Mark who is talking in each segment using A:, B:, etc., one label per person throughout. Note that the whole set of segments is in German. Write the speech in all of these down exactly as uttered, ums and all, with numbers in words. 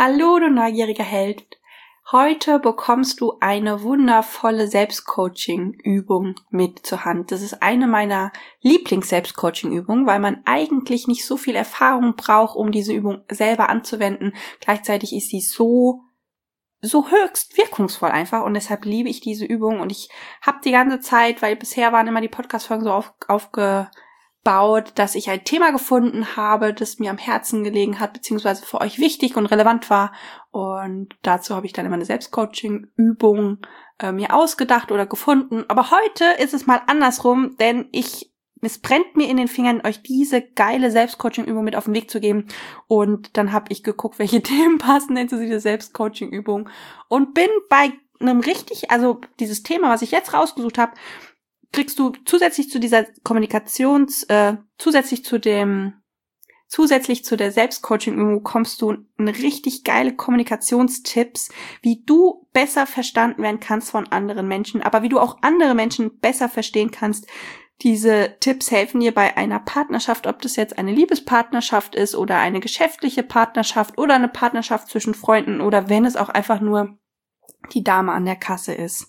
A: Hallo, du neugieriger Held. Heute bekommst du eine wundervolle Selbstcoaching-Übung mit zur Hand. Das ist eine meiner Lieblings-Selbstcoaching-Übungen, weil man eigentlich nicht so viel Erfahrung braucht, um diese Übung selber anzuwenden. Gleichzeitig ist sie so, so höchst wirkungsvoll einfach und deshalb liebe ich diese Übung und ich habe die ganze Zeit, weil bisher waren immer die Podcast-Folgen so auf, aufge baut, dass ich ein Thema gefunden habe, das mir am Herzen gelegen hat, beziehungsweise für euch wichtig und relevant war. Und dazu habe ich dann immer eine Selbstcoaching-Übung äh, mir ausgedacht oder gefunden. Aber heute ist es mal andersrum, denn ich, es brennt mir in den Fingern, euch diese geile Selbstcoaching-Übung mit auf den Weg zu geben. Und dann habe ich geguckt, welche Themen passen denn zu dieser Selbstcoaching-Übung und bin bei einem richtig, also dieses Thema, was ich jetzt rausgesucht habe, kriegst du zusätzlich zu dieser Kommunikations, äh, zusätzlich zu dem, zusätzlich zu der Selbstcoaching-Übung bekommst du eine richtig geile Kommunikationstipps, wie du besser verstanden werden kannst von anderen Menschen, aber wie du auch andere Menschen besser verstehen kannst. Diese Tipps helfen dir bei einer Partnerschaft, ob das jetzt eine Liebespartnerschaft ist oder eine geschäftliche Partnerschaft oder eine Partnerschaft zwischen Freunden oder wenn es auch einfach nur die Dame an der Kasse ist.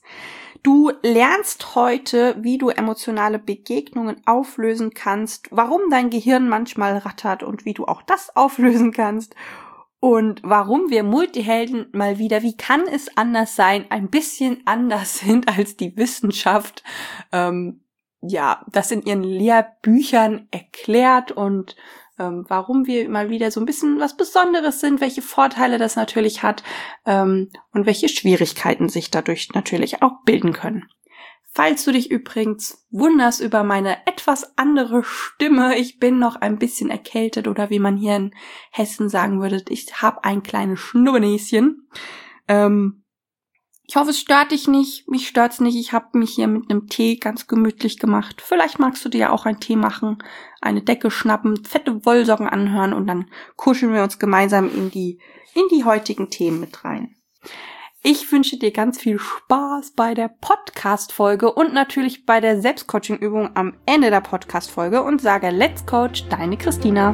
A: Du lernst heute, wie du emotionale Begegnungen auflösen kannst, warum dein Gehirn manchmal rattert und wie du auch das auflösen kannst und warum wir Multihelden mal wieder, wie kann es anders sein, ein bisschen anders sind als die Wissenschaft, ähm, ja, das in ihren Lehrbüchern erklärt und Ähm, warum wir mal wieder so ein bisschen was Besonderes sind, welche Vorteile das natürlich hat ähm, und welche Schwierigkeiten sich dadurch natürlich auch bilden können. Falls du dich übrigens wunderst über meine etwas andere Stimme, ich bin noch ein bisschen erkältet oder wie man hier in Hessen sagen würde, ich habe ein kleines Schnubbernäschen. Ähm, Ich hoffe, es stört dich nicht. Mich stört's nicht. Ich habe mich hier mit einem Tee ganz gemütlich gemacht. Vielleicht magst du dir ja auch einen Tee machen, eine Decke schnappen, fette Wollsocken anhören und dann kuscheln wir uns gemeinsam in die in die heutigen Themen mit rein. Ich wünsche dir ganz viel Spaß bei der Podcast-Folge und natürlich bei der Selbstcoaching-Übung am Ende der Podcast-Folge und sage Let's Coach, deine Christina.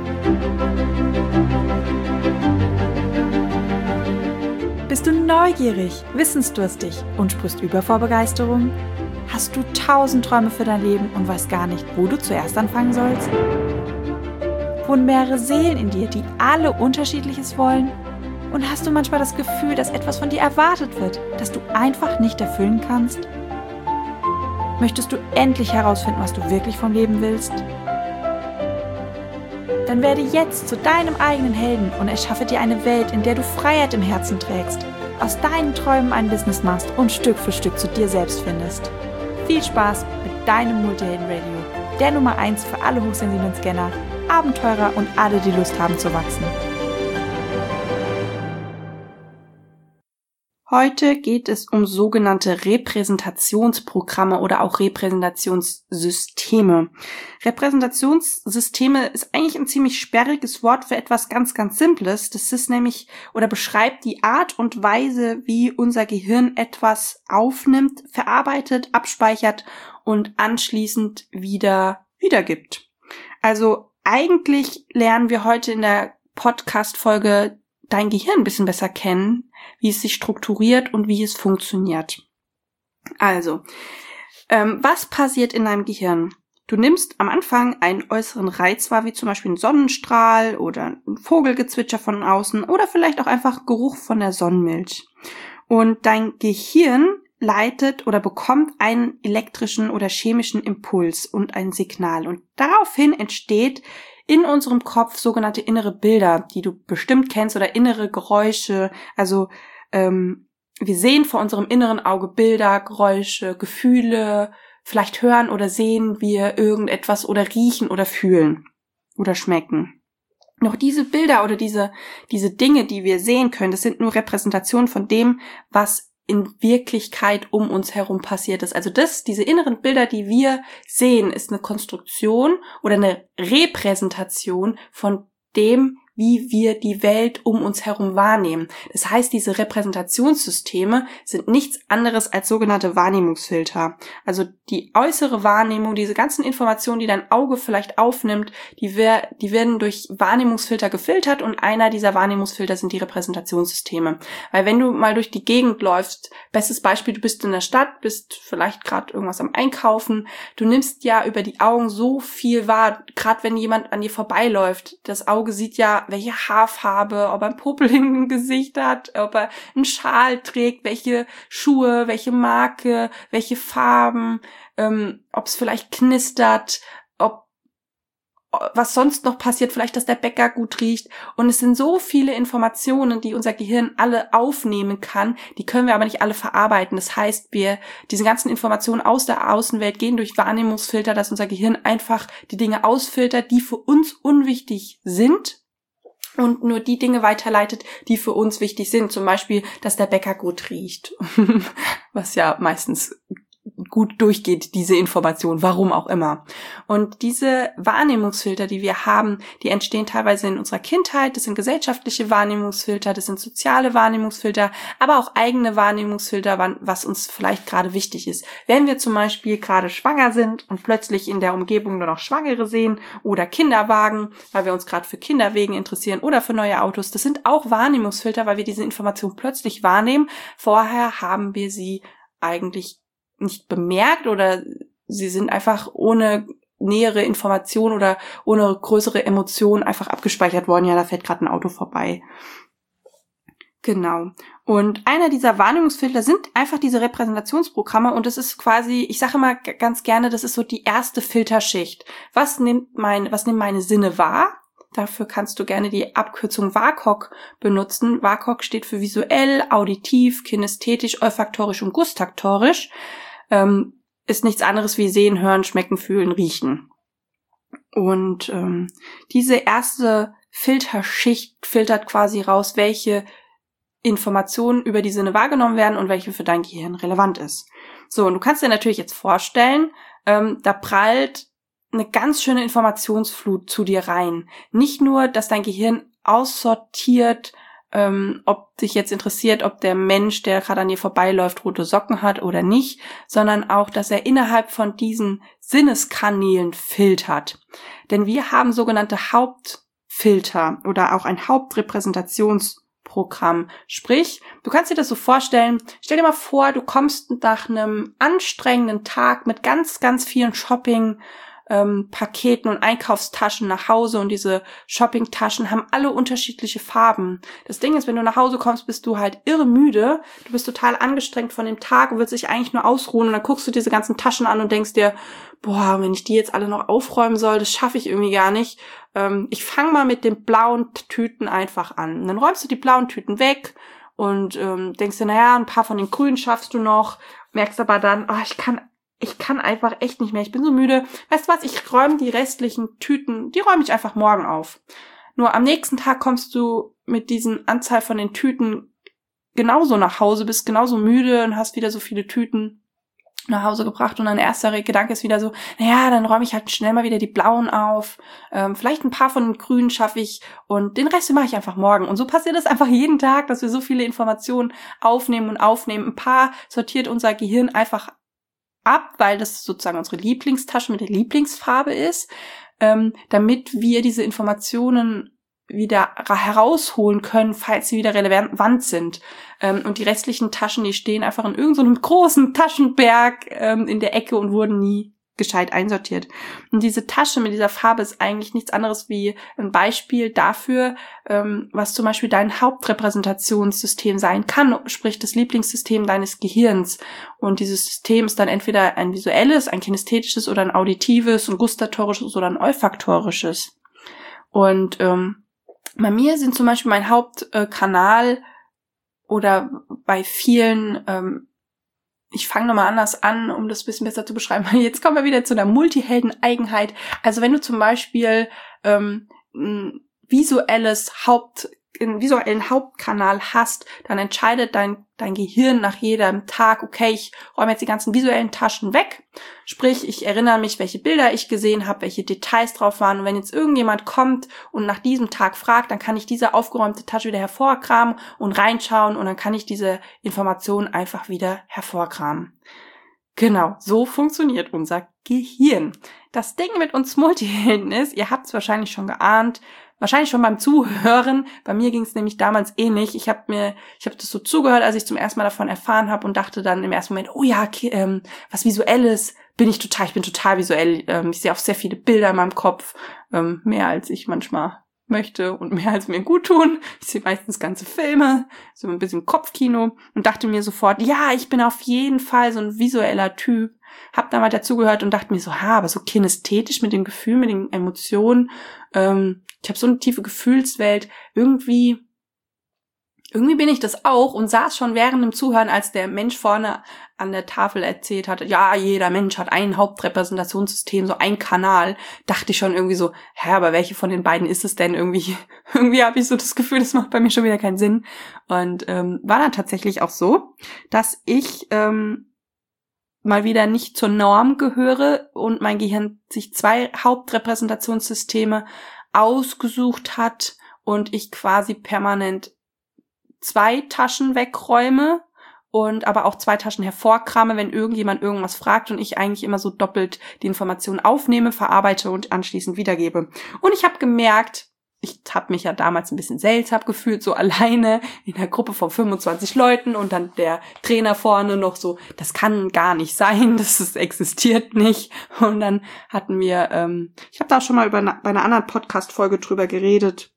B: Bist du neugierig, wissensdurstig und sprichst über vor Begeisterung? Hast du tausend Träume für dein Leben und weißt gar nicht, wo du zuerst anfangen sollst? Wohnen mehrere Seelen in dir, die alle Unterschiedliches wollen? Und hast du manchmal das Gefühl, dass etwas von dir erwartet wird, das du einfach nicht erfüllen kannst? Möchtest du endlich herausfinden, was du wirklich vom Leben willst? Dann werde jetzt zu deinem eigenen Helden und erschaffe dir eine Welt, in der du Freiheit im Herzen trägst, aus deinen Träumen ein Business machst und Stück für Stück zu dir selbst findest. Viel Spaß mit deinem Multihelden-Radio, der Nummer eins für alle hochsensiblen Scanner, Abenteurer und alle, die Lust haben zu wachsen.
A: Heute geht es um sogenannte Repräsentationsprogramme oder auch Repräsentationssysteme. Repräsentationssysteme ist eigentlich ein ziemlich sperriges Wort für etwas ganz, ganz Simples. Das ist nämlich oder beschreibt die Art und Weise, wie unser Gehirn etwas aufnimmt, verarbeitet, abspeichert und anschließend wieder wiedergibt. Also eigentlich lernen wir heute in der Podcast-Folge dein Gehirn ein bisschen besser kennen, wie es sich strukturiert und wie es funktioniert. Also, ähm, was passiert in deinem Gehirn? Du nimmst am Anfang einen äußeren Reiz wahr, wie zum Beispiel einen Sonnenstrahl oder ein Vogelgezwitscher von außen oder vielleicht auch einfach Geruch von der Sonnenmilch. Und dein Gehirn leitet oder bekommt einen elektrischen oder chemischen Impuls und ein Signal. Und daraufhin entsteht in unserem Kopf sogenannte innere Bilder, die du bestimmt kennst, oder innere Geräusche. Also ähm, wir sehen vor unserem inneren Auge Bilder, Geräusche, Gefühle, vielleicht hören oder sehen wir irgendetwas oder riechen oder fühlen oder schmecken. Noch diese Bilder oder diese diese Dinge, die wir sehen können, das sind nur Repräsentationen von dem, was in Wirklichkeit um uns herum passiert ist. Also das, diese inneren Bilder, die wir sehen, ist eine Konstruktion oder eine Repräsentation von dem, wie wir die Welt um uns herum wahrnehmen. Das heißt, diese Repräsentationssysteme sind nichts anderes als sogenannte Wahrnehmungsfilter. Also die äußere Wahrnehmung, diese ganzen Informationen, die dein Auge vielleicht aufnimmt, die, wer, die werden durch Wahrnehmungsfilter gefiltert und einer dieser Wahrnehmungsfilter sind die Repräsentationssysteme. Weil wenn du mal durch die Gegend läufst, bestes Beispiel, du bist in der Stadt, bist vielleicht gerade irgendwas am Einkaufen, du nimmst ja über die Augen so viel wahr, gerade wenn jemand an dir vorbeiläuft. Das Auge sieht ja, welche Haarfarbe, ob er einen Popel im Gesicht hat, ob er einen Schal trägt, welche Schuhe, welche Marke, welche Farben, ähm, ob es vielleicht knistert, ob was sonst noch passiert, vielleicht, dass der Bäcker gut riecht. Und es sind so viele Informationen, die unser Gehirn alle aufnehmen kann, die können wir aber nicht alle verarbeiten. Das heißt, wir, diese ganzen Informationen aus der Außenwelt gehen durch Wahrnehmungsfilter, dass unser Gehirn einfach die Dinge ausfiltert, die für uns unwichtig sind und nur die Dinge weiterleitet, die für uns wichtig sind. Zum Beispiel, dass der Bäcker gut riecht, was ja meistens gut durchgeht, diese Information, warum auch immer. Und diese Wahrnehmungsfilter, die wir haben, die entstehen teilweise in unserer Kindheit, das sind gesellschaftliche Wahrnehmungsfilter, das sind soziale Wahrnehmungsfilter, aber auch eigene Wahrnehmungsfilter, was uns vielleicht gerade wichtig ist. Wenn wir zum Beispiel gerade schwanger sind und plötzlich in der Umgebung nur noch Schwangere sehen oder Kinderwagen, weil wir uns gerade für Kinderwegen interessieren oder für neue Autos, das sind auch Wahrnehmungsfilter, weil wir diese Information plötzlich wahrnehmen. Vorher haben wir sie eigentlich nicht bemerkt oder sie sind einfach ohne nähere Information oder ohne größere Emotion einfach abgespeichert worden. Ja, da fährt gerade ein Auto vorbei. Genau. Und einer dieser Wahrnehmungsfilter sind einfach diese Repräsentationsprogramme und das ist quasi, ich sage immer ganz gerne, das ist so die erste Filterschicht. Was nimmt mein, was nimmt meine Sinne wahr? Dafür kannst du gerne die Abkürzung W A K O K benutzen. W A K O K steht für visuell, auditiv, kinästhetisch, olfaktorisch und gustaktorisch. Ähm, ist nichts anderes wie sehen, hören, schmecken, fühlen, riechen. Und ähm, diese erste Filterschicht filtert quasi raus, welche Informationen über die Sinne wahrgenommen werden und welche für dein Gehirn relevant ist. So, und du kannst dir natürlich jetzt vorstellen, ähm, da prallt eine ganz schöne Informationsflut zu dir rein. Nicht nur, dass dein Gehirn aussortiert, ähm, ob dich jetzt interessiert, ob der Mensch, der gerade an dir vorbeiläuft, rote Socken hat oder nicht, sondern auch, dass er innerhalb von diesen Sinneskanälen filtert. Denn wir haben sogenannte Hauptfilter oder auch ein Hauptrepräsentationsprogramm. Sprich, du kannst dir das so vorstellen, stell dir mal vor, du kommst nach einem anstrengenden Tag mit ganz, ganz vielen Shopping Ähm, Paketen und Einkaufstaschen nach Hause und diese Shoppingtaschen haben alle unterschiedliche Farben. Das Ding ist, wenn du nach Hause kommst, bist du halt irre müde, du bist total angestrengt von dem Tag und willst dich eigentlich nur ausruhen und dann guckst du diese ganzen Taschen an und denkst dir, boah, wenn ich die jetzt alle noch aufräumen soll, das schaffe ich irgendwie gar nicht. Ähm, ich fange mal mit den blauen Tüten einfach an. Und dann räumst du die blauen Tüten weg und ähm, denkst dir, naja, ein paar von den grünen schaffst du noch, merkst aber dann, oh, ich kann Ich kann einfach echt nicht mehr. Ich bin so müde. Weißt du was? Ich räume die restlichen Tüten, die räume ich einfach morgen auf. Nur am nächsten Tag kommst du mit diesen Anzahl von den Tüten genauso nach Hause, bist genauso müde und hast wieder so viele Tüten nach Hause gebracht und dein erster Gedanke ist wieder so, naja, dann räume ich halt schnell mal wieder die blauen auf, ähm, vielleicht ein paar von den grünen schaffe ich und den Rest mache ich einfach morgen. Und so passiert das einfach jeden Tag, dass wir so viele Informationen aufnehmen und aufnehmen. Ein paar sortiert unser Gehirn einfach ab, weil das sozusagen unsere Lieblingstasche mit der Lieblingsfarbe ist, ähm, damit wir diese Informationen wieder herausholen können, falls sie wieder relevant sind. Ähm, und die restlichen Taschen, die stehen einfach in irgendeinem so großen Taschenberg ähm, in der Ecke und wurden nie gescheit einsortiert. Und diese Tasche mit dieser Farbe ist eigentlich nichts anderes wie ein Beispiel dafür, ähm, was zum Beispiel dein Hauptrepräsentationssystem sein kann, sprich das Lieblingssystem deines Gehirns. Und dieses System ist dann entweder ein visuelles, ein kinästhetisches oder ein auditives, ein gustatorisches oder ein olfaktorisches. Und ähm, bei mir sind zum Beispiel mein Hauptkanal äh, oder bei vielen ähm, Ich fange nochmal anders an, um das ein bisschen besser zu beschreiben. Jetzt kommen wir wieder zu der Multihelden-Eigenheit. Also wenn du zum Beispiel ähm, ein visuelles Haupt einen visuellen Hauptkanal hast, dann entscheidet dein dein Gehirn nach jedem Tag, okay, ich räume jetzt die ganzen visuellen Taschen weg. Sprich, ich erinnere mich, welche Bilder ich gesehen habe, welche Details drauf waren. Und wenn jetzt irgendjemand kommt und nach diesem Tag fragt, dann kann ich diese aufgeräumte Tasche wieder hervorkramen und reinschauen und dann kann ich diese Informationen einfach wieder hervorkramen. Genau, so funktioniert unser Gehirn. Das Ding mit uns Multihelden ist, ihr habt es wahrscheinlich schon geahnt, wahrscheinlich schon beim Zuhören. Bei mir ging es nämlich damals ähnlich. Ich habe mir, ich habe das so zugehört, als ich zum ersten Mal davon erfahren habe und dachte dann im ersten Moment, oh ja, okay, ähm, was Visuelles bin ich total, ich bin total visuell. Ähm, ich sehe auch sehr viele Bilder in meinem Kopf, ähm, mehr als ich manchmal möchte und mehr als mir gut tun. Ich sehe meistens ganze Filme, so ein bisschen Kopfkino und dachte mir sofort, ja, ich bin auf jeden Fall so ein visueller Typ. Hab da mal dazugehört und dachte mir so, ha, aber so kinästhetisch mit dem Gefühl, mit den Emotionen. Ähm, ich habe so eine tiefe Gefühlswelt. Irgendwie, irgendwie bin ich das auch und saß schon während dem Zuhören, als der Mensch vorne an der Tafel erzählt hatte, ja, jeder Mensch hat ein Hauptrepräsentationssystem, so ein Kanal. Dachte ich schon irgendwie so, hä, aber welche von den beiden ist es denn irgendwie? Irgendwie habe ich so das Gefühl, das macht bei mir schon wieder keinen Sinn. Und ähm, war dann tatsächlich auch so, dass ich ähm, mal wieder nicht zur Norm gehöre und mein Gehirn sich zwei Hauptrepräsentationssysteme ausgesucht hat und ich quasi permanent zwei Taschen wegräume und aber auch zwei Taschen hervorkrame, wenn irgendjemand irgendwas fragt und ich eigentlich immer so doppelt die Informationen aufnehme, verarbeite und anschließend wiedergebe. Und ich habe gemerkt, ich habe mich ja damals ein bisschen seltsam gefühlt, so alleine in einer Gruppe von fünfundzwanzig Leuten und dann der Trainer vorne noch so, das kann gar nicht sein, das ist, existiert nicht. Und dann hatten wir, ähm, ich habe da auch schon mal über eine, bei einer anderen Podcast-Folge drüber geredet,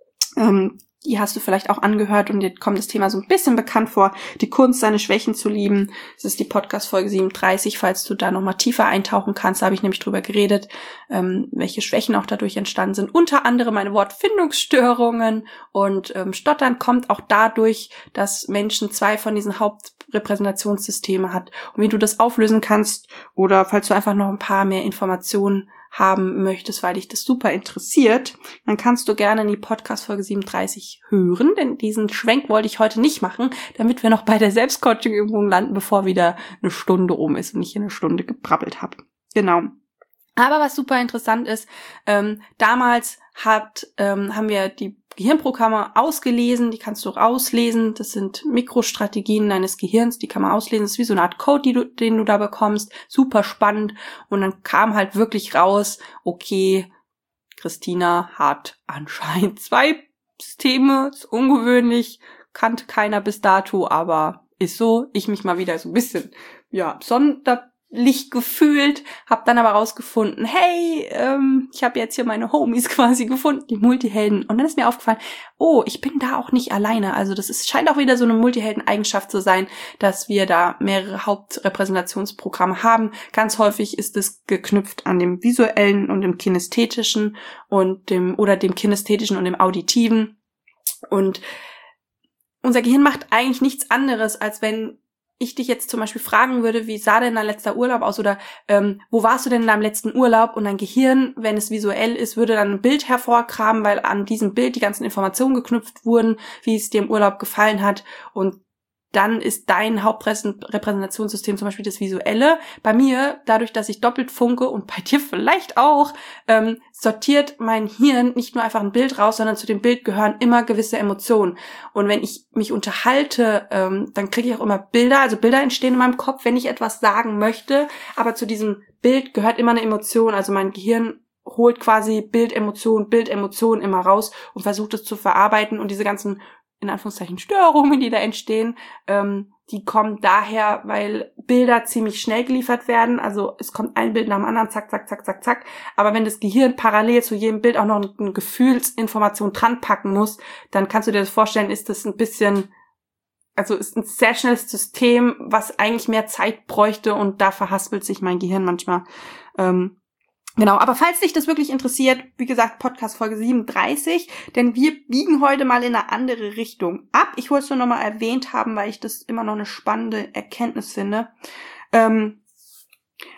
A: ähm, die hast du vielleicht auch angehört und dir kommt das Thema so ein bisschen bekannt vor, die Kunst, seine Schwächen zu lieben. Das ist die Podcast-Folge siebenunddreißig, falls du da nochmal tiefer eintauchen kannst. Da habe ich nämlich drüber geredet, ähm, welche Schwächen auch dadurch entstanden sind. Unter anderem meine Wortfindungsstörungen und ähm, Stottern kommt auch dadurch, dass Menschen zwei von diesen Hauptrepräsentationssystemen hat. Und wie du das auflösen kannst oder falls du einfach noch ein paar mehr Informationen haben möchtest, weil dich das super interessiert, dann kannst du gerne in die Podcast-Folge siebenunddreißig hören, denn diesen Schwenk wollte ich heute nicht machen, damit wir noch bei der Selbstcoaching-Übung landen, bevor wieder eine Stunde um ist und ich hier eine Stunde gebrabbelt habe. Genau. Aber was super interessant ist, ähm, damals hat, ähm, haben wir die Gehirnprogramme ausgelesen, die kannst du auch auslesen, das sind Mikrostrategien deines Gehirns, die kann man auslesen, das ist wie so eine Art Code, die du, den du da bekommst, super spannend und dann kam halt wirklich raus, okay, Christina hat anscheinend zwei Systeme, ist ungewöhnlich, kannte keiner bis dato, aber ist so, ich mich mal wieder so ein bisschen, ja, sonder Licht gefühlt, hab dann aber rausgefunden, hey, ähm, ich habe jetzt hier meine Homies quasi gefunden, die Multihelden. Und dann ist mir aufgefallen, oh, ich bin da auch nicht alleine. Also das ist, scheint auch wieder so eine Multihelden-Eigenschaft zu sein, dass wir da mehrere Hauptrepräsentationsprogramme haben. Ganz häufig ist es geknüpft an dem visuellen und dem kinästhetischen und dem oder dem kinästhetischen und dem auditiven. Und unser Gehirn macht eigentlich nichts anderes, als wenn ich dich jetzt zum Beispiel fragen würde, wie sah denn dein letzter Urlaub aus oder ähm, wo warst du denn in deinem letzten Urlaub und dein Gehirn, wenn es visuell ist, würde dann ein Bild hervorkramen, weil an diesem Bild die ganzen Informationen geknüpft wurden, wie es dir im Urlaub gefallen hat und dann ist dein Hauptrepräsentationssystem zum Beispiel das Visuelle. Bei mir, dadurch, dass ich doppelt funke und bei dir vielleicht auch, ähm, sortiert mein Hirn nicht nur einfach ein Bild raus, sondern zu dem Bild gehören immer gewisse Emotionen. Und wenn ich mich unterhalte, ähm, dann kriege ich auch immer Bilder, also Bilder entstehen in meinem Kopf, wenn ich etwas sagen möchte, aber zu diesem Bild gehört immer eine Emotion, also mein Gehirn holt quasi Bild, Emotion, Bild, Emotion immer raus und versucht es zu verarbeiten und diese ganzen in Anführungszeichen Störungen, die da entstehen, ähm, die kommen daher, weil Bilder ziemlich schnell geliefert werden. Also es kommt ein Bild nach dem anderen, zack, zack, zack, zack, zack. Aber wenn das Gehirn parallel zu jedem Bild auch noch eine Gefühlsinformation dran packen muss, dann kannst du dir das vorstellen, ist das ein bisschen, also ist ein sehr schnelles System, was eigentlich mehr Zeit bräuchte und da verhaspelt sich mein Gehirn manchmal. Ähm, Genau, aber falls dich das wirklich interessiert, wie gesagt, Podcast-Folge siebenunddreißig, denn wir biegen heute mal in eine andere Richtung ab. Ich wollte es nur nochmal erwähnt haben, weil ich das immer noch eine spannende Erkenntnis finde. Ähm,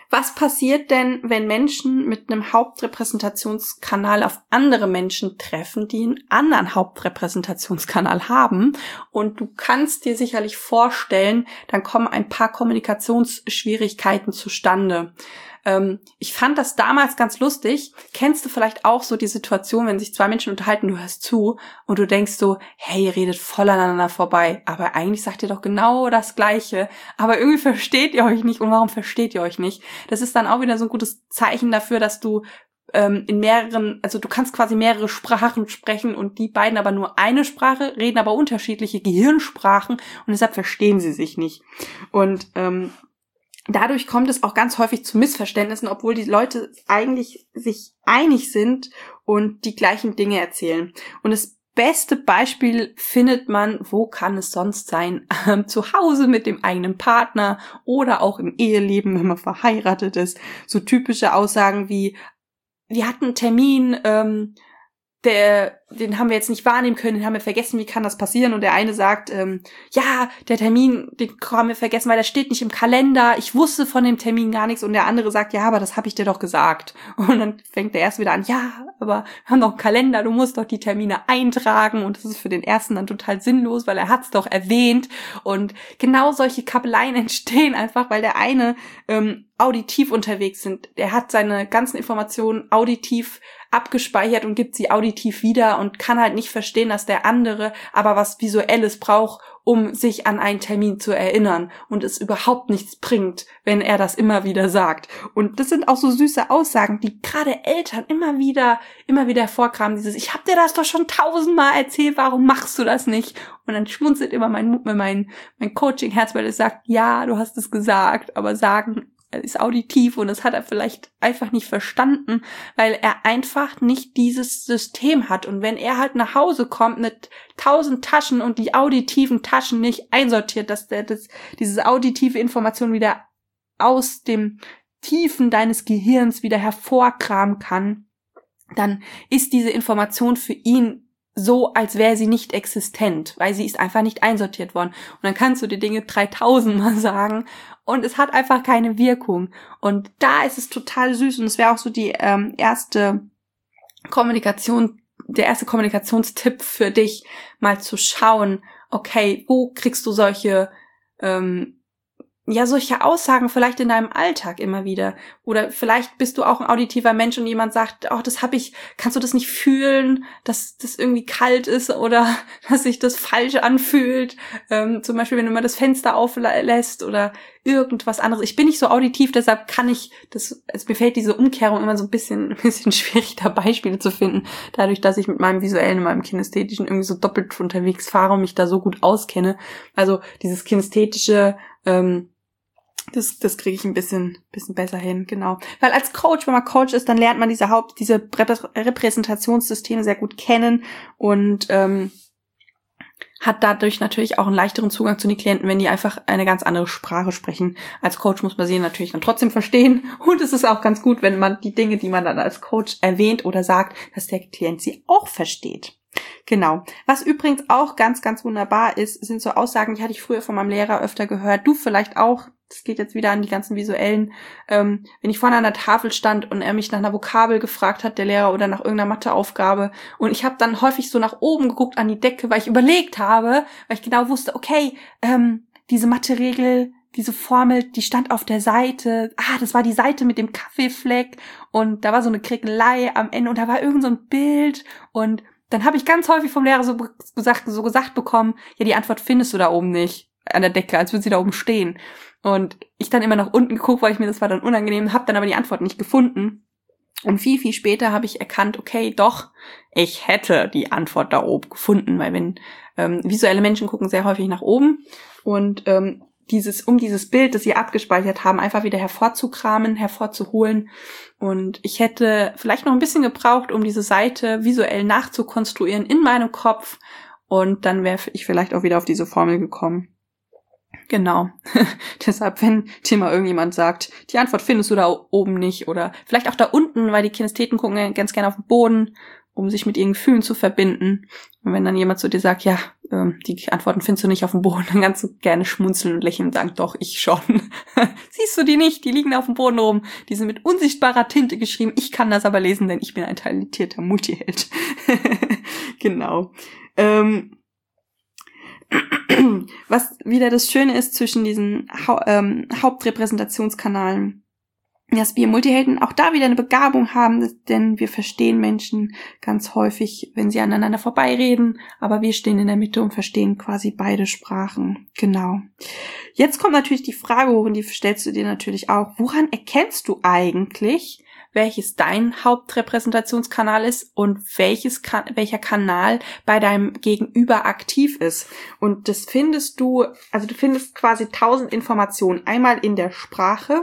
A: Was passiert denn, wenn Menschen mit einem Hauptrepräsentationskanal auf andere Menschen treffen, die einen anderen Hauptrepräsentationskanal haben? Und du kannst dir sicherlich vorstellen, dann kommen ein paar Kommunikationsschwierigkeiten zustande. Ähm, ich fand das damals ganz lustig. Kennst du vielleicht auch so die Situation, wenn sich zwei Menschen unterhalten, du hörst zu und du denkst so, hey, ihr redet voll aneinander vorbei, aber eigentlich sagt ihr doch genau das Gleiche, aber irgendwie versteht ihr euch nicht. Und warum versteht ihr euch nicht? Das ist dann auch wieder so ein gutes Zeichen dafür, dass du ähm, in mehreren, also du kannst quasi mehrere Sprachen sprechen und die beiden aber nur eine Sprache, reden aber unterschiedliche Gehirnsprachen und deshalb verstehen sie sich nicht. Und ähm, dadurch kommt es auch ganz häufig zu Missverständnissen, obwohl die Leute eigentlich sich einig sind und die gleichen Dinge erzählen. Und das beste Beispiel findet man, wo kann es sonst sein? Ähm, zu Hause mit dem eigenen Partner oder auch im Eheleben, wenn man verheiratet ist. So typische Aussagen wie, wir hatten einen Termin, ähm, der, den haben wir jetzt nicht wahrnehmen können, den haben wir vergessen, wie kann das passieren? Und der eine sagt, ähm, ja, der Termin, den haben wir vergessen, weil der steht nicht im Kalender, ich wusste von dem Termin gar nichts. Und der andere sagt, ja, aber das habe ich dir doch gesagt. Und dann fängt der erste wieder an, ja, aber wir haben doch einen Kalender, du musst doch die Termine eintragen. Und das ist für den ersten dann total sinnlos, weil er hat's doch erwähnt. Und genau solche Kabeleien entstehen einfach, weil der eine ähm, auditiv unterwegs sind. Der hat seine ganzen Informationen auditiv abgespeichert und gibt sie auditiv wieder und kann halt nicht verstehen, dass der andere aber was Visuelles braucht, um sich an einen Termin zu erinnern und es überhaupt nichts bringt, wenn er das immer wieder sagt. Und das sind auch so süße Aussagen, die gerade Eltern immer wieder, immer wieder hervorkramen. Dieses, ich hab dir das doch schon tausendmal erzählt, warum machst du das nicht? Und dann schmunzelt immer mein, mein, mein Coaching-Herz, weil es sagt, ja, du hast es gesagt, aber sagen ist auditiv und das hat er vielleicht einfach nicht verstanden, weil er einfach nicht dieses System hat. Und wenn er halt nach Hause kommt mit tausend Taschen und die auditiven Taschen nicht einsortiert, dass der das, diese auditive Information wieder aus dem Tiefen deines Gehirns wieder hervorkramen kann, dann ist diese Information für ihn so, als wäre sie nicht existent, weil sie ist einfach nicht einsortiert worden. Und dann kannst du die Dinge dreitausend Mal sagen und es hat einfach keine Wirkung. Und da ist es total süß und es wäre auch so die ähm, erste Kommunikation, der erste Kommunikationstipp für dich, mal zu schauen, okay, wo kriegst du solche ähm, ja, solche Aussagen vielleicht in deinem Alltag immer wieder. Oder vielleicht bist du auch ein auditiver Mensch und jemand sagt, oh, das hab ich, kannst du das nicht fühlen, dass das irgendwie kalt ist oder dass sich das falsch anfühlt. Ähm, zum Beispiel, wenn du mal das Fenster auflässt oder irgendwas anderes. Ich bin nicht so auditiv, deshalb kann ich, das, es mir fällt diese Umkehrung immer so ein bisschen, ein bisschen schwierig, da Beispiele zu finden. Dadurch, dass ich mit meinem visuellen und meinem kinästhetischen irgendwie so doppelt unterwegs fahre und mich da so gut auskenne. Also dieses kinästhetische, ähm, Das, das kriege ich ein bisschen, bisschen besser hin, genau. Weil als Coach, wenn man Coach ist, dann lernt man diese Haupt, diese Reprä- Repräsentationssysteme sehr gut kennen und ähm, hat dadurch natürlich auch einen leichteren Zugang zu den Klienten, wenn die einfach eine ganz andere Sprache sprechen. Als Coach muss man sie natürlich dann trotzdem verstehen und es ist auch ganz gut, wenn man die Dinge, die man dann als Coach erwähnt oder sagt, dass der Klient sie auch versteht. Genau. Was übrigens auch ganz, ganz wunderbar ist, sind so Aussagen, die hatte ich früher von meinem Lehrer öfter gehört. Du vielleicht auch. Das geht jetzt wieder an die ganzen visuellen. Ähm, wenn ich vorne an der Tafel stand und er mich nach einer Vokabel gefragt hat, der Lehrer, oder nach irgendeiner Matheaufgabe, und ich habe dann häufig so nach oben geguckt an die Decke, weil ich überlegt habe, weil ich genau wusste, okay, ähm, diese Mathe-Regel, diese Formel, die stand auf der Seite. Ah, das war die Seite mit dem Kaffeefleck und da war so eine Krickelei am Ende und da war irgend so ein Bild und dann habe ich ganz häufig vom Lehrer so gesagt, so gesagt bekommen, ja, die Antwort findest du da oben nicht an der Decke, als würde sie da oben stehen. Und ich dann immer nach unten geguckt, weil ich mir, das war dann unangenehm, habe dann aber die Antwort nicht gefunden. Und viel, viel später habe ich erkannt, okay, doch, ich hätte die Antwort da oben gefunden, weil wenn ähm, visuelle Menschen gucken sehr häufig nach oben und ähm, dieses, um dieses Bild, das sie abgespeichert haben, einfach wieder hervorzukramen, hervorzuholen. Und ich hätte vielleicht noch ein bisschen gebraucht, um diese Seite visuell nachzukonstruieren in meinem Kopf. Und dann wäre ich vielleicht auch wieder auf diese Formel gekommen. Genau. Deshalb, wenn dir mal irgendjemand sagt, die Antwort findest du da oben nicht oder vielleicht auch da unten, weil die Kinästheten gucken ganz gerne auf den Boden um sich mit ihren Gefühlen zu verbinden. Und wenn dann jemand zu dir sagt, ja, ähm, die Antworten findest du nicht auf dem Boden, dann kannst du gerne schmunzeln und lächeln und sagen, doch, ich schon. Siehst du die nicht? Die liegen auf dem Boden rum. Die sind mit unsichtbarer Tinte geschrieben. Ich kann das aber lesen, denn ich bin ein talentierter Multiheld. Genau. Ähm, was wieder das Schöne ist zwischen diesen Hau- ähm, Hauptrepräsentationskanalen, dass wir Multihelden auch da wieder eine Begabung haben, denn wir verstehen Menschen ganz häufig, wenn sie aneinander vorbeireden, aber wir stehen in der Mitte und verstehen quasi beide Sprachen. Genau. Jetzt kommt natürlich die Frage hoch, und die stellst du dir natürlich auch, woran erkennst du eigentlich, welches dein Hauptrepräsentationskanal ist und welches welcher Kanal bei deinem Gegenüber aktiv ist? Und das findest du, also du findest quasi tausend Informationen, einmal in der Sprache,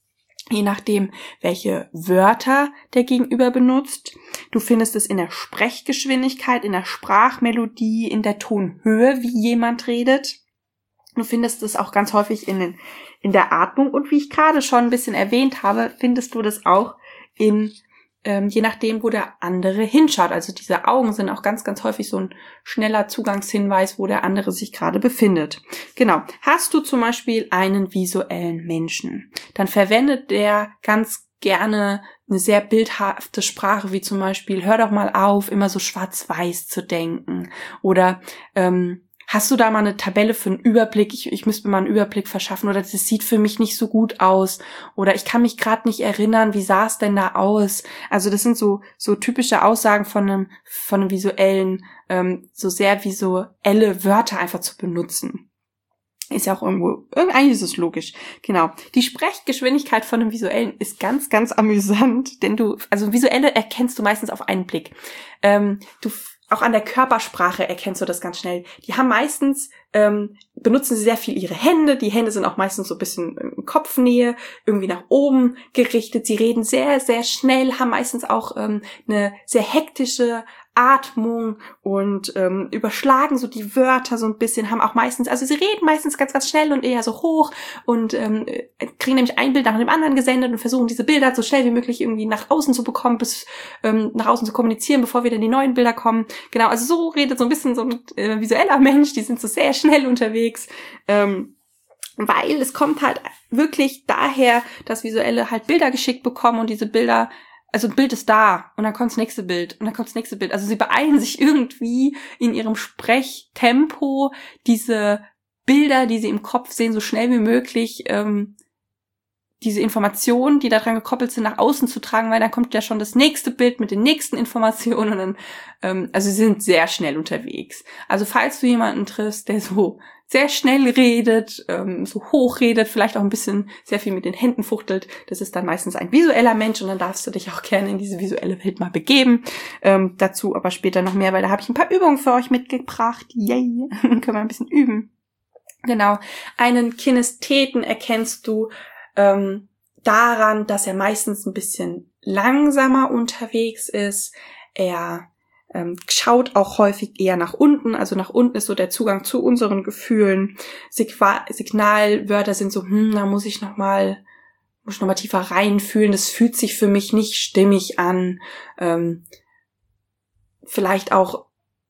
A: je nachdem, welche Wörter der Gegenüber benutzt. Du findest es in der Sprechgeschwindigkeit, in der Sprachmelodie, in der Tonhöhe, wie jemand redet. Du findest es auch ganz häufig in, den, in der Atmung. Und wie ich gerade schon ein bisschen erwähnt habe, findest du das auch in, ähm, je nachdem, wo der andere hinschaut. Also diese Augen sind auch ganz, ganz häufig so ein schneller Zugangshinweis, wo der andere sich gerade befindet. Genau. Hast du zum Beispiel einen visuellen Menschen, dann verwendet der ganz gerne eine sehr bildhafte Sprache, wie zum Beispiel, hör doch mal auf, immer so schwarz-weiß zu denken. Oder ähm, hast du da mal eine Tabelle für einen Überblick? Ich, ich müsste mir mal einen Überblick verschaffen. Oder das sieht für mich nicht so gut aus. Oder ich kann mich gerade nicht erinnern, wie sah es denn da aus? Also das sind so so typische Aussagen von einem von einem visuellen, ähm, so sehr visuelle Wörter einfach zu benutzen. Ist ja auch irgendwo, eigentlich ist es logisch. Genau. Die Sprechgeschwindigkeit von einem Visuellen ist ganz, ganz amüsant, denn du, also Visuelle erkennst du meistens auf einen Blick. Ähm, du Auch an der Körpersprache erkennst du das ganz schnell. Die haben meistens, ähm, benutzen sie sehr viel ihre Hände. Die Hände sind auch meistens so ein bisschen in Kopfnähe, irgendwie nach oben gerichtet. Sie reden sehr, sehr schnell, haben meistens auch ähm, eine sehr hektische Atmung und ähm, überschlagen so die Wörter so ein bisschen, haben auch meistens, also sie reden meistens ganz, ganz schnell und eher so hoch und ähm, kriegen nämlich ein Bild nach dem anderen gesendet und versuchen diese Bilder so schnell wie möglich irgendwie nach außen zu bekommen, bis ähm, nach außen zu kommunizieren, bevor wieder die neuen Bilder kommen. Genau, also so redet so ein bisschen so ein äh, visueller Mensch, die sind so sehr schnell unterwegs, ähm, weil es kommt halt wirklich daher, dass Visuelle halt Bilder geschickt bekommen und diese Bilder, also ein Bild ist da und dann kommt das nächste Bild und dann kommt das nächste Bild. Also sie beeilen sich irgendwie in ihrem Sprechtempo, diese Bilder, die sie im Kopf sehen, so schnell wie möglich, ähm, diese Informationen, die daran gekoppelt sind, nach außen zu tragen, weil dann kommt ja schon das nächste Bild mit den nächsten Informationen und dann, ähm, also sie sind sehr schnell unterwegs. Also falls du jemanden triffst, der so sehr schnell redet, ähm, so hoch redet, vielleicht auch ein bisschen sehr viel mit den Händen fuchtelt, das ist dann meistens ein visueller Mensch und dann darfst du dich auch gerne in diese visuelle Welt mal begeben. Ähm, dazu aber später noch mehr, weil da habe ich ein paar Übungen für euch mitgebracht. Yay! Können wir ein bisschen üben. Genau. Einen Kinestheten erkennst du ähm, daran, dass er meistens ein bisschen langsamer unterwegs ist. Er ähm, schaut auch häufig eher nach unten, also nach unten ist so der Zugang zu unseren Gefühlen. Sigva- Signalwörter sind so, hm, da muss ich noch mal, muss ich noch mal tiefer reinfühlen. Das fühlt sich für mich nicht stimmig an. Ähm, vielleicht auch,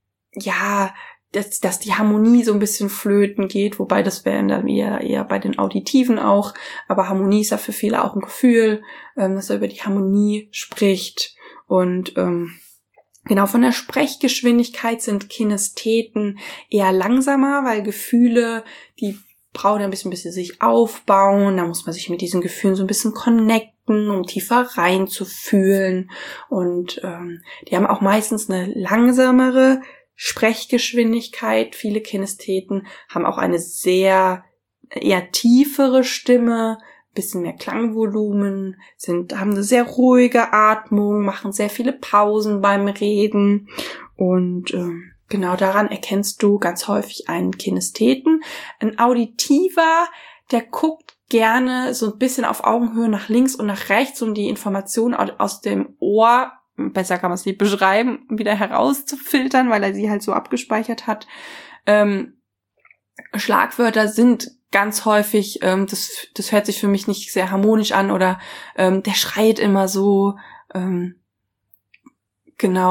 A: ja, dass, dass die Harmonie so ein bisschen flöten geht, wobei das wäre dann eher, eher bei den Auditiven auch, aber Harmonie ist ja für viele auch ein Gefühl, ähm, dass er über die Harmonie spricht und ähm, genau, von der Sprechgeschwindigkeit sind Kinestheten eher langsamer, weil Gefühle, die brauchen ein bisschen, bis sie sich aufbauen, da muss man sich mit diesen Gefühlen so ein bisschen connecten, um tiefer reinzufühlen und ähm, die haben auch meistens eine langsamere Sprechgeschwindigkeit. Viele Kinestheten haben auch eine sehr eher tiefere Stimme, bisschen mehr Klangvolumen, sind haben eine sehr ruhige Atmung, machen sehr viele Pausen beim Reden und ähm, genau daran erkennst du ganz häufig einen Kinestheten. Ein Auditiver, der guckt gerne so ein bisschen auf Augenhöhe nach links und nach rechts, um die Informationen aus dem Ohr, besser kann man es nicht beschreiben, wieder herauszufiltern, weil er sie halt so abgespeichert hat. Ähm, Schlagwörter sind ganz häufig, ähm, das, das hört sich für mich nicht sehr harmonisch an oder ähm, der schreit immer so, ähm, genau.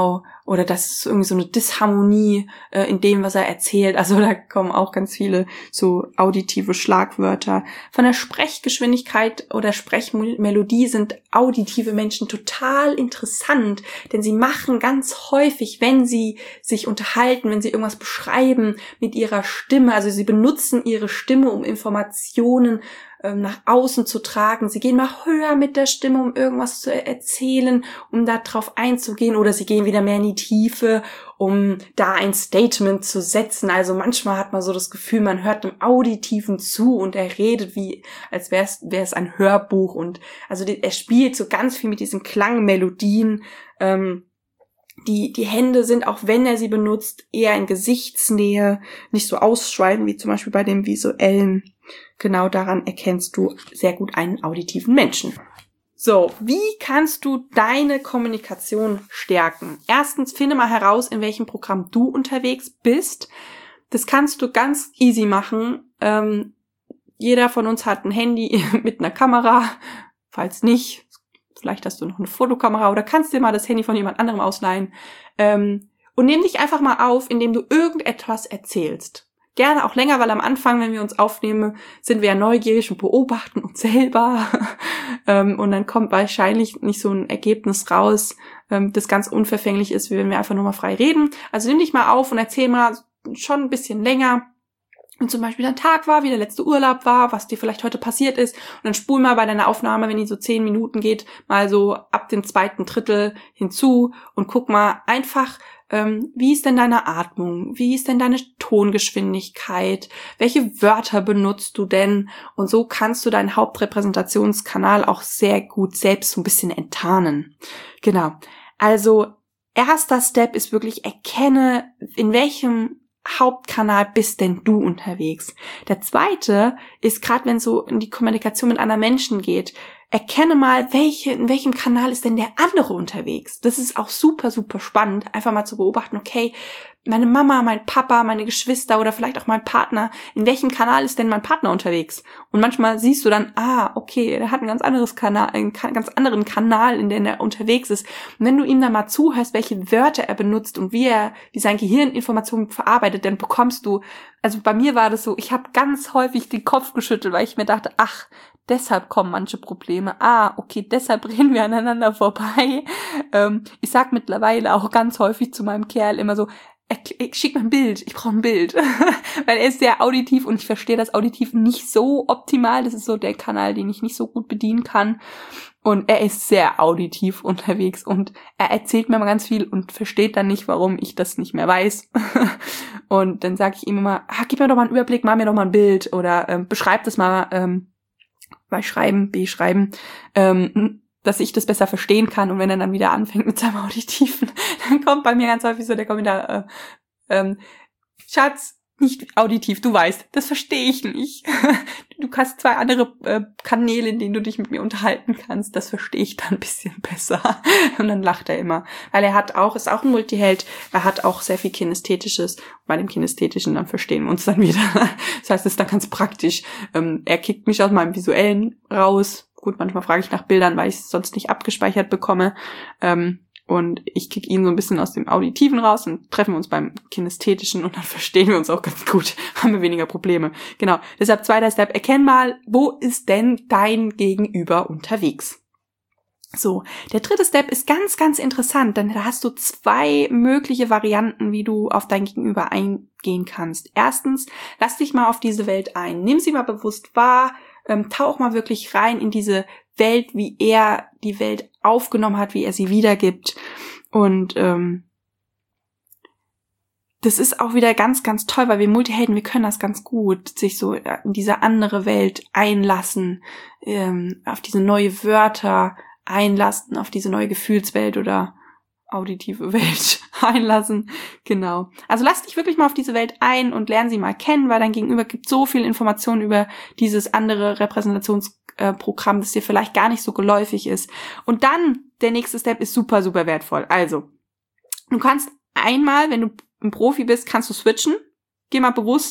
A: oder das ist irgendwie so eine Disharmonie äh, in dem, was er erzählt. Also da kommen auch ganz viele so auditive Schlagwörter. Von der Sprechgeschwindigkeit oder Sprechmelodie sind auditive Menschen total interessant, denn sie machen ganz häufig, wenn sie sich unterhalten, wenn sie irgendwas beschreiben mit ihrer Stimme, also sie benutzen ihre Stimme, um Informationen nach außen zu tragen. Sie gehen mal höher mit der Stimme, um irgendwas zu erzählen, um da drauf einzugehen, oder sie gehen wieder mehr in die Tiefe, um da ein Statement zu setzen. Also manchmal hat man so das Gefühl, man hört dem Auditiven zu und er redet wie, als wäre es wäre es ein Hörbuch, und also die, er spielt so ganz viel mit diesen Klangmelodien. Ähm, Die, die Hände sind, auch wenn er sie benutzt, eher in Gesichtsnähe, nicht so ausschweifend wie zum Beispiel bei dem visuellen. Genau daran erkennst du sehr gut einen auditiven Menschen. So, wie kannst du deine Kommunikation stärken? Erstens, finde mal heraus, in welchem Programm du unterwegs bist. Das kannst du ganz easy machen. Ähm, jeder von uns hat ein Handy mit einer Kamera. Falls nicht, vielleicht hast du noch eine Fotokamera oder kannst dir mal das Handy von jemand anderem ausleihen. Ähm, und nimm dich einfach mal auf, indem du irgendetwas erzählst. Gerne auch länger, weil am Anfang, wenn wir uns aufnehmen, sind wir ja neugierig und beobachten uns selber. ähm, und dann kommt wahrscheinlich nicht so ein Ergebnis raus, ähm, das ganz unverfänglich ist, wie wenn wir einfach nur mal frei reden. Also nimm dich mal auf und erzähl mal schon ein bisschen länger, wie zum Beispiel dein Tag war, wie der letzte Urlaub war, was dir vielleicht heute passiert ist. Und dann spul mal bei deiner Aufnahme, wenn die so zehn Minuten geht, mal so ab dem zweiten Drittel hinzu und guck mal einfach, ähm, wie ist denn deine Atmung? Wie ist denn deine Tongeschwindigkeit? Welche Wörter benutzt du denn? Und so kannst du deinen Hauptrepräsentationskanal auch sehr gut selbst so ein bisschen enttarnen. Genau. Also, erster Step ist wirklich, erkenne, in welchem Hauptkanal bist denn du unterwegs. Der zweite ist, gerade wenn es so in die Kommunikation mit anderen Menschen geht, erkenne mal, welche, in welchem Kanal ist denn der andere unterwegs. Das ist auch super, super spannend, einfach mal zu beobachten, okay, meine Mama, mein Papa, meine Geschwister oder vielleicht auch mein Partner, in welchem Kanal ist denn mein Partner unterwegs? Und manchmal siehst du dann, ah, okay, der hat ein ganz anderes Kanal, einen ganz anderen Kanal, in dem er unterwegs ist. Und wenn du ihm dann mal zuhörst, welche Wörter er benutzt und wie er, wie sein Gehirn Informationen verarbeitet, dann bekommst du, also bei mir war das so, ich habe ganz häufig den Kopf geschüttelt, weil ich mir dachte, ach, deshalb kommen manche Probleme. Ah, okay, deshalb reden wir aneinander vorbei. Ähm, ich sag mittlerweile auch ganz häufig zu meinem Kerl immer so, schick mir ein Bild, ich brauche ein Bild. Weil er ist sehr auditiv und ich verstehe das Auditiv nicht so optimal. Das ist so der Kanal, den ich nicht so gut bedienen kann. Und er ist sehr auditiv unterwegs und er erzählt mir mal ganz viel und versteht dann nicht, warum ich das nicht mehr weiß. Und dann sage ich ihm immer, ah, gib mir doch mal einen Überblick, mach mir doch mal ein Bild oder ähm, beschreib das mal ähm, bei Schreiben, B-Schreiben, ähm, dass ich das besser verstehen kann. Und wenn er dann wieder anfängt mit seinem Auditiven, dann kommt bei mir ganz häufig so der Kommentar, äh, ähm, Schatz, nicht auditiv, du weißt, das verstehe ich nicht. Du hast zwei andere äh, Kanäle, in denen du dich mit mir unterhalten kannst, das verstehe ich dann ein bisschen besser. Und dann lacht er immer. Weil er hat auch, ist auch ein Multiheld, er hat auch sehr viel Kinästhetisches. Bei dem Kinästhetischen, dann verstehen wir uns dann wieder. Das heißt, es ist dann ganz praktisch. Ähm, er kickt mich aus meinem Visuellen raus. Gut, manchmal frage ich nach Bildern, weil ich es sonst nicht abgespeichert bekomme. Ähm, Und ich kick ihn so ein bisschen aus dem Auditiven raus und treffen uns beim Kinästhetischen und dann verstehen wir uns auch ganz gut, haben wir weniger Probleme. Genau, deshalb zweiter Step, erkenn mal, wo ist denn dein Gegenüber unterwegs? So, der dritte Step ist ganz, ganz interessant, denn da hast du zwei mögliche Varianten, wie du auf dein Gegenüber eingehen kannst. Erstens, lass dich mal auf diese Welt ein, nimm sie mal bewusst wahr, ähm, tauch mal wirklich rein in diese Welt, wie er die Welt aufgenommen hat, wie er sie wiedergibt. Und ähm, das ist auch wieder ganz, ganz toll, weil wir Multihelden, wir können das ganz gut, sich so in diese andere Welt einlassen, ähm, auf diese neue Wörter einlassen, auf diese neue Gefühlswelt oder auditive Welt einlassen. Genau. Also lass dich wirklich mal auf diese Welt ein und lern sie mal kennen, weil dein Gegenüber gibt so viel Informationen über dieses andere Repräsentationsprogramm, das dir vielleicht gar nicht so geläufig ist. Und dann, der nächste Step ist super, super wertvoll. Also, du kannst einmal, wenn du ein Profi bist, kannst du switchen. Geh mal bewusst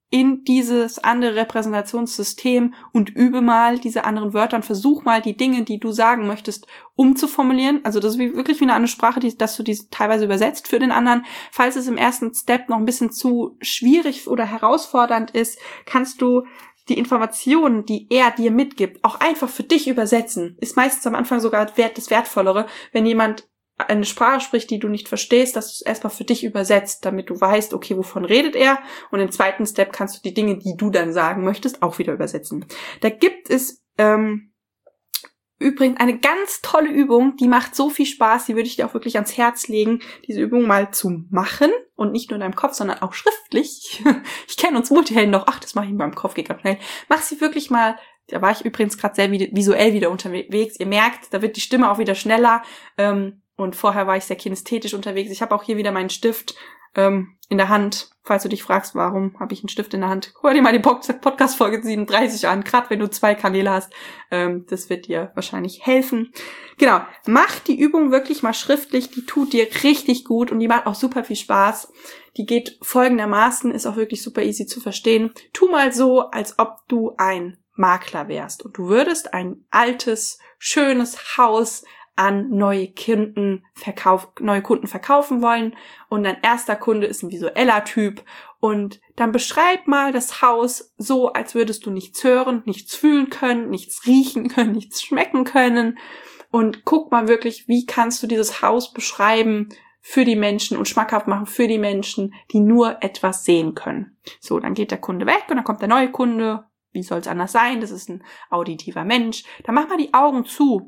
A: in dieses andere Repräsentationssystem und übe mal diese anderen Wörter und versuch mal die Dinge, die du sagen möchtest, umzuformulieren. Also das ist wie, wirklich wie eine andere Sprache, die, dass du die teilweise übersetzt für den anderen. Falls es im ersten Step noch ein bisschen zu schwierig oder herausfordernd ist, kannst du die Informationen, die er dir mitgibt, auch einfach für dich übersetzen. Ist meistens am Anfang sogar das Wertvollere, wenn jemand eine Sprache spricht, die du nicht verstehst, dass du es erstmal für dich übersetzt, damit du weißt, okay, wovon redet er? Und im zweiten Step kannst du die Dinge, die du dann sagen möchtest, auch wieder übersetzen. Da gibt es ähm, übrigens eine ganz tolle Übung, die macht so viel Spaß, die würde ich dir auch wirklich ans Herz legen, diese Übung mal zu machen und nicht nur in deinem Kopf, sondern auch schriftlich. Ich kenne uns Multihelden noch, ach, das mache ich in meinem Kopf, geht ganz schnell. Mach sie wirklich mal. Da war ich übrigens gerade sehr visuell wieder unterwegs. Ihr merkt, da wird die Stimme auch wieder schneller. Ähm, Und vorher war ich sehr kinästhetisch unterwegs. Ich habe auch hier wieder meinen Stift ähm, in der Hand. Falls du dich fragst, warum habe ich einen Stift in der Hand, hör dir mal die Podcast-Folge siebenunddreißig an, gerade wenn du zwei Kanäle hast. Ähm, das wird dir wahrscheinlich helfen. Genau, mach die Übung wirklich mal schriftlich. Die tut dir richtig gut und die macht auch super viel Spaß. Die geht folgendermaßen, ist auch wirklich super easy zu verstehen. Tu mal so, als ob du ein Makler wärst und du würdest ein altes, schönes Haus an neue Kunden verkauf, neue Kunden verkaufen wollen und dein erster Kunde ist ein visueller Typ und dann beschreib mal das Haus so, als würdest du nichts hören, nichts fühlen können, nichts riechen können, nichts schmecken können und guck mal wirklich, wie kannst du dieses Haus beschreiben für die Menschen und schmackhaft machen für die Menschen, die nur etwas sehen können. So, dann geht der Kunde weg und dann kommt der neue Kunde. Wie soll es anders sein? Das ist ein auditiver Mensch. Dann mach mal die Augen zu.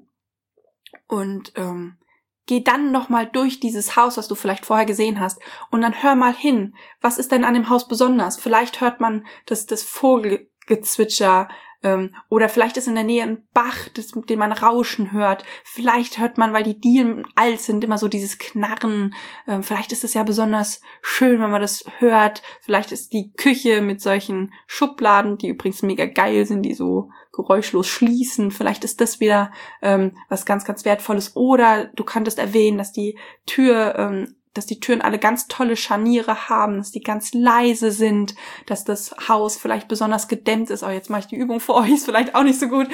A: Und ähm, geh dann nochmal durch dieses Haus, was du vielleicht vorher gesehen hast. Und dann hör mal hin. Was ist denn an dem Haus besonders? Vielleicht hört man das, das Vogelgezwitscher. Ähm, oder vielleicht ist in der Nähe ein Bach, das, den man rauschen hört. Vielleicht hört man, weil die Dielen alt sind, immer so dieses Knarren. Ähm, vielleicht ist es ja besonders schön, wenn man das hört. Vielleicht ist die Küche mit solchen Schubladen, die übrigens mega geil sind, die so geräuschlos schließen. Vielleicht ist das wieder ähm, was ganz, ganz Wertvolles. Oder du könntest erwähnen, dass die Tür, ähm, dass die Türen alle ganz tolle Scharniere haben, dass die ganz leise sind, dass das Haus vielleicht besonders gedämmt ist. Oh, jetzt mache ich die Übung für euch, ist vielleicht auch nicht so gut.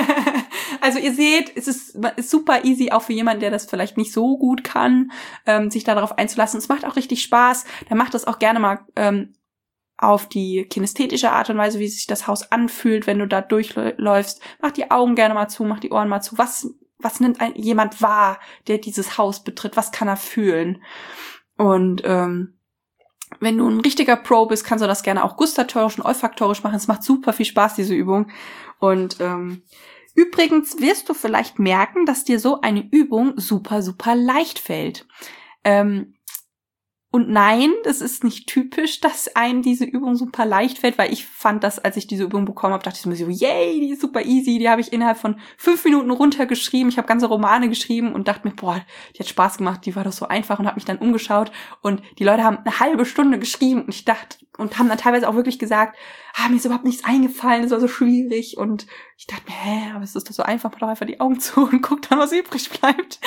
A: Also ihr seht, es ist, ist super easy, auch für jemanden, der das vielleicht nicht so gut kann, ähm, sich darauf einzulassen. Es macht auch richtig Spaß. Dann macht das auch gerne mal ähm, auf die kinästhetische Art und Weise, wie sich das Haus anfühlt, wenn du da durchläufst. Mach die Augen gerne mal zu, mach die Ohren mal zu. Was, was nimmt ein, jemand wahr, der dieses Haus betritt? Was kann er fühlen? Und ähm, wenn du ein richtiger Pro bist, kannst du das gerne auch gustatorisch und olfaktorisch machen. Es macht super viel Spaß, diese Übung. Und ähm, übrigens wirst du vielleicht merken, dass dir so eine Übung super, super leicht fällt. Ähm, Und nein, das ist nicht typisch, dass einem diese Übung super leicht fällt, weil ich fand das, als ich diese Übung bekommen habe, dachte ich mir so, yay, die ist super easy, die habe ich innerhalb von fünf Minuten runtergeschrieben. Ich habe ganze Romane geschrieben und dachte mir, boah, die hat Spaß gemacht, die war doch so einfach und habe mich dann umgeschaut und die Leute haben eine halbe Stunde geschrieben und ich dachte, und haben dann teilweise auch wirklich gesagt, ah, mir ist überhaupt nichts eingefallen, es war so schwierig und ich dachte mir, hä, aber es ist doch so einfach, mach doch einfach die Augen zu und guck dann, was übrig bleibt.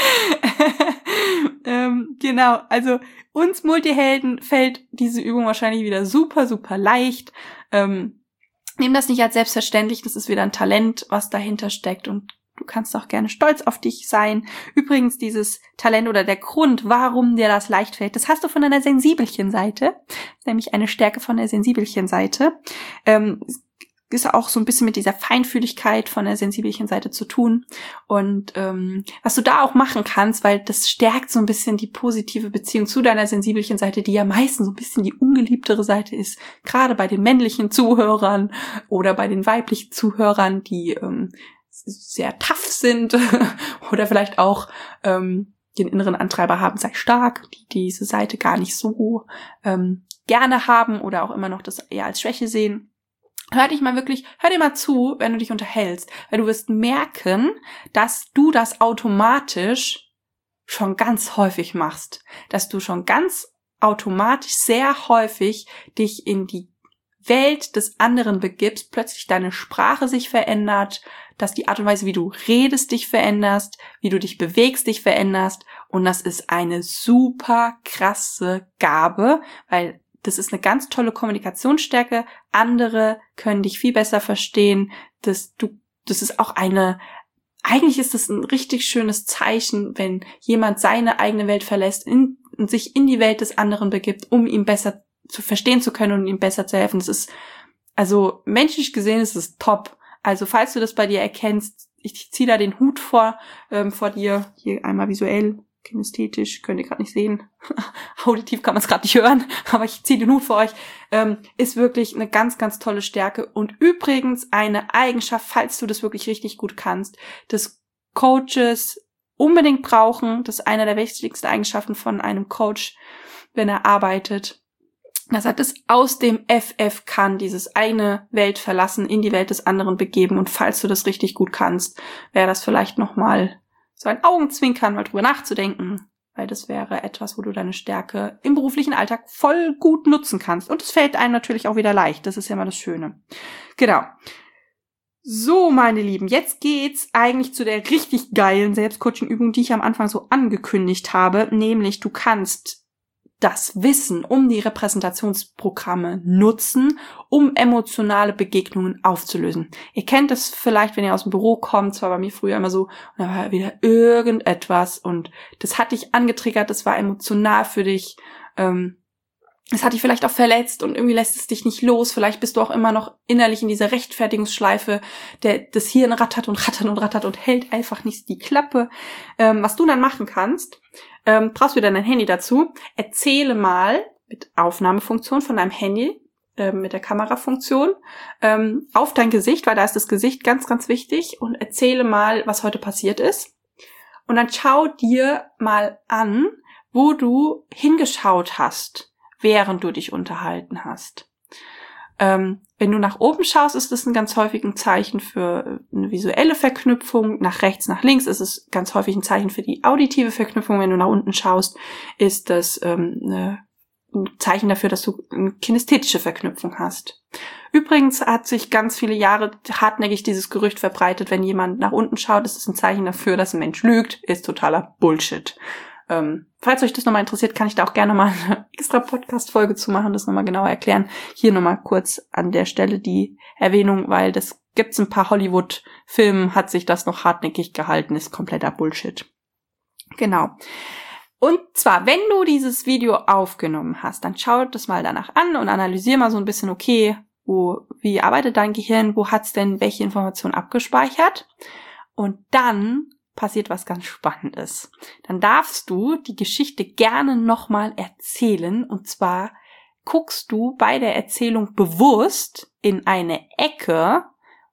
A: ähm, genau, also uns Multihelden fällt diese Übung wahrscheinlich wieder super, super leicht. Ähm, nimm das nicht als selbstverständlich, das ist wieder ein Talent, was dahinter steckt und du kannst auch gerne stolz auf dich sein. Übrigens, dieses Talent oder der Grund, warum dir das leicht fällt, das hast du von deiner Sensibelchen-Seite. Das ist nämlich eine Stärke von der Sensibelchen-Seite. Ähm, ist auch so ein bisschen mit dieser Feinfühligkeit von der sensibelchen Seite zu tun. Und ähm, was du da auch machen kannst, weil das stärkt so ein bisschen die positive Beziehung zu deiner sensibelchen Seite, die ja meistens so ein bisschen die ungeliebtere Seite ist, gerade bei den männlichen Zuhörern oder bei den weiblichen Zuhörern, die ähm, sehr tough sind oder vielleicht auch ähm, den inneren Antreiber haben, sei stark, die diese Seite gar nicht so ähm, gerne haben oder auch immer noch das eher als Schwäche sehen. Hör dich mal wirklich, hör dir mal zu, wenn du dich unterhältst, weil du wirst merken, dass du das automatisch schon ganz häufig machst, dass du schon ganz automatisch sehr häufig dich in die Welt des anderen begibst, plötzlich deine Sprache sich verändert, dass die Art und Weise, wie du redest, dich veränderst, wie du dich bewegst, dich veränderst und das ist eine super krasse Gabe, weil das ist eine ganz tolle Kommunikationsstärke. Andere können dich viel besser verstehen. Das, du, das ist auch eine, eigentlich ist das ein richtig schönes Zeichen, wenn jemand seine eigene Welt verlässt in, und sich in die Welt des anderen begibt, um ihm besser zu verstehen zu können und ihm besser zu helfen. Das ist, also menschlich gesehen ist es top. Also falls du das bei dir erkennst, ich ziehe da den Hut vor, ähm, vor dir, hier einmal visuell, kinästhetisch, könnt ihr gerade nicht sehen, auditiv kann man es gerade nicht hören, aber ich ziehe den Hut vor euch, ähm, ist wirklich eine ganz, ganz tolle Stärke und übrigens eine Eigenschaft, falls du das wirklich richtig gut kannst, des Coaches unbedingt brauchen, das ist eine der wichtigsten Eigenschaften von einem Coach, wenn er arbeitet, dass er das aus dem F F kann, dieses eine Welt verlassen, in die Welt des anderen begeben. Und falls du das richtig gut kannst, wäre das vielleicht nochmal so ein Augenzwinkern, mal drüber nachzudenken. Weil das wäre etwas, wo du deine Stärke im beruflichen Alltag voll gut nutzen kannst. Und es fällt einem natürlich auch wieder leicht. Das ist ja mal das Schöne. Genau. So, meine Lieben, jetzt geht's eigentlich zu der richtig geilen Selbstcoaching-Übung, die ich am Anfang so angekündigt habe. Nämlich, du kannst das Wissen um die Repräsentationsprogramme nutzen, um emotionale Begegnungen aufzulösen. Ihr kennt das vielleicht, wenn ihr aus dem Büro kommt, das war bei mir früher immer so, und da war wieder irgendetwas und das hat dich angetriggert, das war emotional für dich, ähm, das hat dich vielleicht auch verletzt und irgendwie lässt es dich nicht los, vielleicht bist du auch immer noch innerlich in dieser Rechtfertigungsschleife, der das Hirn rattert und rattert und rattert und hält einfach nicht die Klappe. Ähm, was du dann machen kannst, Ähm, brauchst du wieder dein Handy dazu. Erzähle mal mit Aufnahmefunktion von deinem Handy, äh, mit der Kamerafunktion, ähm, auf dein Gesicht, weil da ist das Gesicht ganz, ganz wichtig und erzähle mal, was heute passiert ist. Und dann schau dir mal an, wo du hingeschaut hast, während du dich unterhalten hast. Ähm, wenn du nach oben schaust, ist das ein ganz häufig ein Zeichen für eine visuelle Verknüpfung. Nach rechts, nach links ist es ganz häufig ein Zeichen für die auditive Verknüpfung. Wenn du nach unten schaust, ist das ähm, eine, ein Zeichen dafür, dass du eine kinästhetische Verknüpfung hast. Übrigens hat sich ganz viele Jahre hartnäckig dieses Gerücht verbreitet, wenn jemand nach unten schaut, ist es ein Zeichen dafür, dass ein Mensch lügt. Ist totaler Bullshit. Ähm, falls euch das nochmal interessiert, kann ich da auch gerne nochmal eine extra Podcast-Folge zu machen, das nochmal genauer erklären. Hier nochmal kurz an der Stelle die Erwähnung, weil das gibt's ein paar Hollywood-Filmen, hat sich das noch hartnäckig gehalten, ist kompletter Bullshit. Genau. Und zwar, wenn du dieses Video aufgenommen hast, dann schau das mal danach an und analysier mal so ein bisschen, okay, wo, wie arbeitet dein Gehirn, wo hat's denn welche Informationen abgespeichert? Und dann passiert was ganz Spannendes. Dann darfst du die Geschichte gerne nochmal erzählen und zwar guckst du bei der Erzählung bewusst in eine Ecke,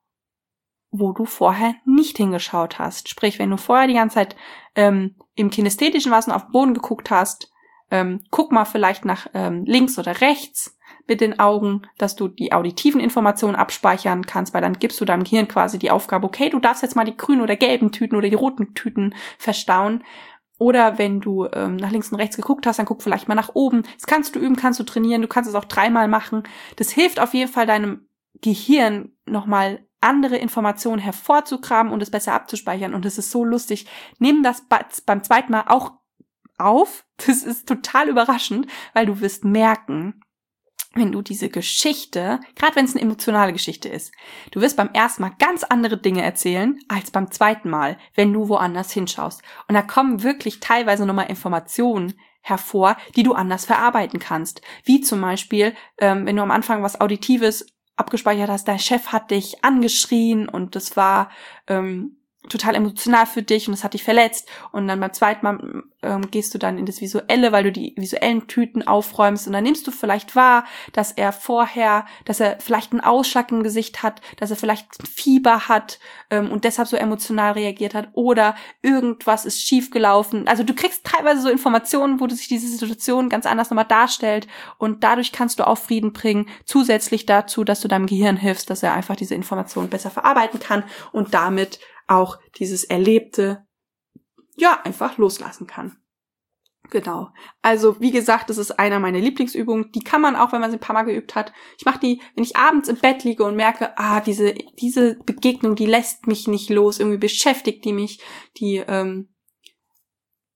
A: wo du vorher nicht hingeschaut hast. Sprich, wenn du vorher die ganze Zeit ähm, im Kinästhetischen warst und auf den Boden geguckt hast, ähm, guck mal vielleicht nach ähm, links oder rechts mit den Augen, dass du die auditiven Informationen abspeichern kannst, weil dann gibst du deinem Gehirn quasi die Aufgabe, okay, du darfst jetzt mal die grünen oder gelben Tüten oder die roten Tüten verstauen. Oder wenn du ähm, nach links und rechts geguckt hast, dann guck vielleicht mal nach oben. Das kannst du üben, kannst du trainieren, du kannst es auch dreimal machen. Das hilft auf jeden Fall deinem Gehirn nochmal andere Informationen hervorzugraben und es besser abzuspeichern. Und es ist so lustig. Nimm das beim zweiten Mal auch auf. Das ist total überraschend, weil du wirst merken, wenn du diese Geschichte, gerade wenn es eine emotionale Geschichte ist, du wirst beim ersten Mal ganz andere Dinge erzählen als beim zweiten Mal, wenn du woanders hinschaust. Und da kommen wirklich teilweise nochmal Informationen hervor, die du anders verarbeiten kannst. Wie zum Beispiel, ähm, wenn du am Anfang was Auditives abgespeichert hast, dein Chef hat dich angeschrien und das war ähm, total emotional für dich und das hat dich verletzt und dann beim zweiten Mal ähm, gehst du dann in das Visuelle, weil du die visuellen Tüten aufräumst und dann nimmst du vielleicht wahr, dass er vorher, dass er vielleicht einen Ausschlag im Gesicht hat, dass er vielleicht Fieber hat ähm, und deshalb so emotional reagiert hat oder irgendwas ist schiefgelaufen. Also du kriegst teilweise so Informationen, wo sich diese Situation ganz anders nochmal darstellt und dadurch kannst du auch Frieden bringen, zusätzlich dazu, dass du deinem Gehirn hilfst, dass er einfach diese Informationen besser verarbeiten kann und damit auch dieses Erlebte, ja, einfach loslassen kann. Genau. Also, wie gesagt, das ist einer meiner Lieblingsübungen. Die kann man auch, wenn man sie ein paar Mal geübt hat. Ich mache die, wenn ich abends im Bett liege und merke, ah, diese diese Begegnung, die lässt mich nicht los, irgendwie beschäftigt die mich, die ähm,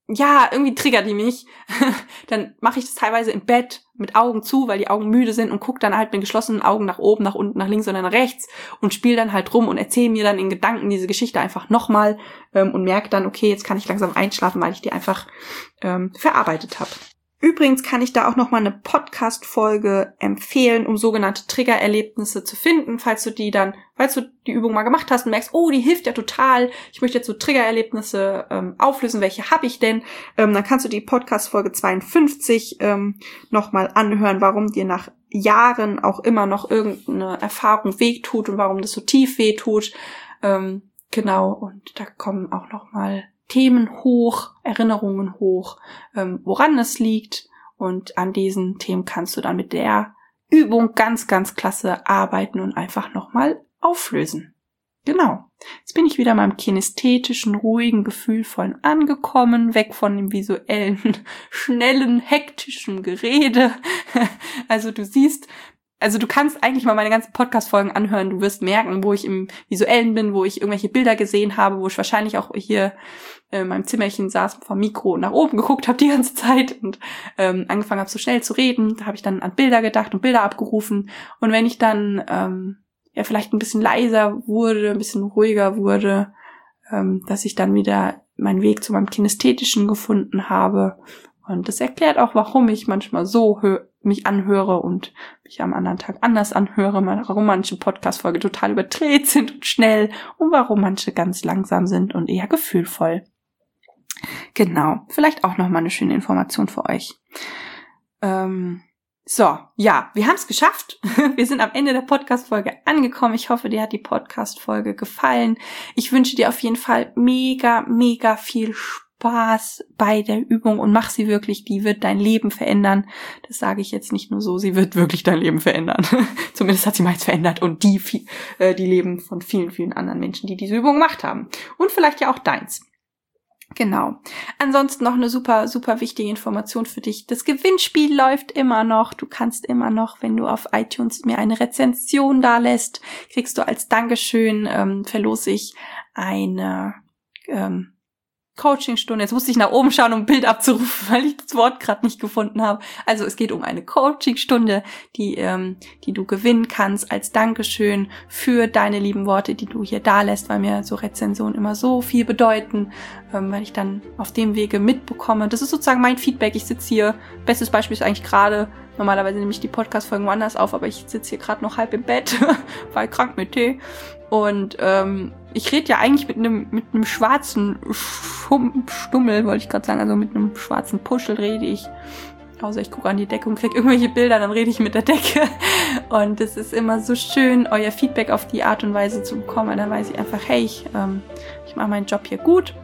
A: ja, irgendwie triggert die mich, dann mache ich das teilweise im Bett mit Augen zu, weil die Augen müde sind und gucke dann halt mit geschlossenen Augen nach oben, nach unten, nach links oder nach rechts und spiele dann halt rum und erzähle mir dann in Gedanken diese Geschichte einfach nochmal ähm, und merke dann, okay, jetzt kann ich langsam einschlafen, weil ich die einfach ähm, verarbeitet habe. Übrigens kann ich da auch nochmal eine Podcast-Folge empfehlen, um sogenannte Triggererlebnisse zu finden, falls du die dann, falls du die Übung mal gemacht hast und merkst, oh, die hilft ja total, ich möchte jetzt so Triggererlebnisse ähm, auflösen, welche habe ich denn? Ähm, dann kannst du die Podcast-Folge zweiundfünfzig ähm, nochmal anhören, warum dir nach Jahren auch immer noch irgendeine Erfahrung wehtut und warum das so tief wehtut. Ähm, genau, und da kommen auch nochmal Themen hoch, Erinnerungen hoch, ähm, woran es liegt, und an diesen Themen kannst du dann mit der Übung ganz, ganz klasse arbeiten und einfach nochmal auflösen. Genau. Jetzt bin ich wieder in meinem kinästhetischen, ruhigen, gefühlvollen angekommen, weg von dem visuellen, schnellen, hektischen Gerede. Also du siehst, Also du kannst eigentlich mal meine ganzen Podcast-Folgen anhören. Du wirst merken, wo ich im Visuellen bin, wo ich irgendwelche Bilder gesehen habe, wo ich wahrscheinlich auch hier in meinem Zimmerchen saß, vom Mikro und nach oben geguckt habe die ganze Zeit und ähm, angefangen habe, so schnell zu reden. Da habe ich dann an Bilder gedacht und Bilder abgerufen. Und wenn ich dann ähm, ja vielleicht ein bisschen leiser wurde, ein bisschen ruhiger wurde, ähm, dass ich dann wieder meinen Weg zu meinem Kinästhetischen gefunden habe. Und das erklärt auch, warum ich manchmal so hö- mich anhöre und mich am anderen Tag anders anhöre, warum manche Podcast-Folgen total überdreht sind und schnell und warum manche ganz langsam sind und eher gefühlvoll. Genau, vielleicht auch nochmal eine schöne Information für euch. Ähm, so, ja, wir haben es geschafft. Wir sind am Ende der Podcast-Folge angekommen. Ich hoffe, dir hat die Podcast-Folge gefallen. Ich wünsche dir auf jeden Fall mega, mega viel Spaß. Spaß bei der Übung und mach sie wirklich, die wird dein Leben verändern. Das sage ich jetzt nicht nur so, sie wird wirklich dein Leben verändern. Zumindest hat sie meins verändert und die, äh, die Leben von vielen, vielen anderen Menschen, die diese Übung gemacht haben. Und vielleicht ja auch deins. Genau. Ansonsten noch eine super, super wichtige Information für dich. Das Gewinnspiel läuft immer noch. Du kannst immer noch, wenn du auf iTunes mir eine Rezension da lässt, kriegst du als Dankeschön, ähm, verlose ich eine, ähm, Coachingstunde. Jetzt musste ich nach oben schauen, um ein Bild abzurufen, weil ich das Wort gerade nicht gefunden habe. Also es geht um eine Coachingstunde, die ähm, die du gewinnen kannst als Dankeschön für deine lieben Worte, die du hier da lässt, weil mir so Rezensionen immer so viel bedeuten, ähm, weil ich dann auf dem Wege mitbekomme. Das ist sozusagen mein Feedback. Ich sitze hier, bestes Beispiel ist eigentlich gerade, normalerweise nehme ich die Podcast-Folgen woanders auf, aber ich sitze hier gerade noch halb im Bett, weil krank mit Tee. Und ähm, ich rede ja eigentlich mit einem mit einem schwarzen Schum- Stummel, wollte ich gerade sagen, also mit einem schwarzen Puschel rede ich. Außer ich gucke an die Decke und kriege irgendwelche Bilder, dann rede ich mit der Decke. Und es ist immer so schön, euer Feedback auf die Art und Weise zu bekommen. Und dann weiß ich einfach, hey, ich, ähm, ich mache meinen Job hier gut.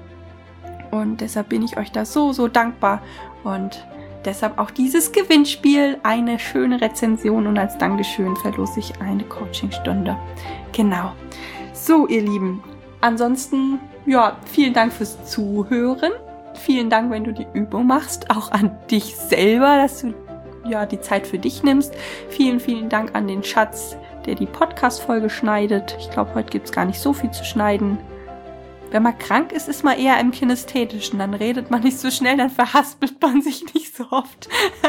A: Und deshalb bin ich euch da so, so dankbar. Und deshalb auch dieses Gewinnspiel, eine schöne Rezension, und als Dankeschön verlose ich eine Coachingstunde. Genau. So, ihr Lieben. Ansonsten, ja, vielen Dank fürs Zuhören. Vielen Dank, wenn du die Übung machst. Auch an dich selber, dass du ja die Zeit für dich nimmst. Vielen, vielen Dank an den Schatz, der die Podcast-Folge schneidet. Ich glaube, heute gibt es gar nicht so viel zu schneiden. Wenn man krank ist, ist man eher im Kinästhetischen. Dann redet man nicht so schnell, dann verhaspelt man sich nicht so oft.